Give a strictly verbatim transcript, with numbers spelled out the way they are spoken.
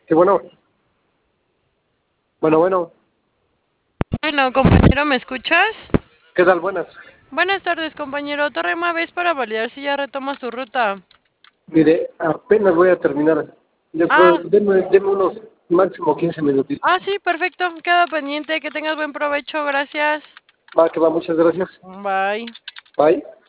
Sí, bueno. Bueno, bueno. Bueno, compañero, ¿me escuchas? ¿Qué tal? Buenas. Buenas tardes, compañero. Torre ves para validar si ya retomas tu ruta. Mire, apenas voy a terminar. Yo creo, Ah, denme, denme unos máximo quince minutitos. ah, sí, perfecto. Queda pendiente. Que tengas buen provecho. Gracias. Va, que va, muchas gracias. Bye. Bye.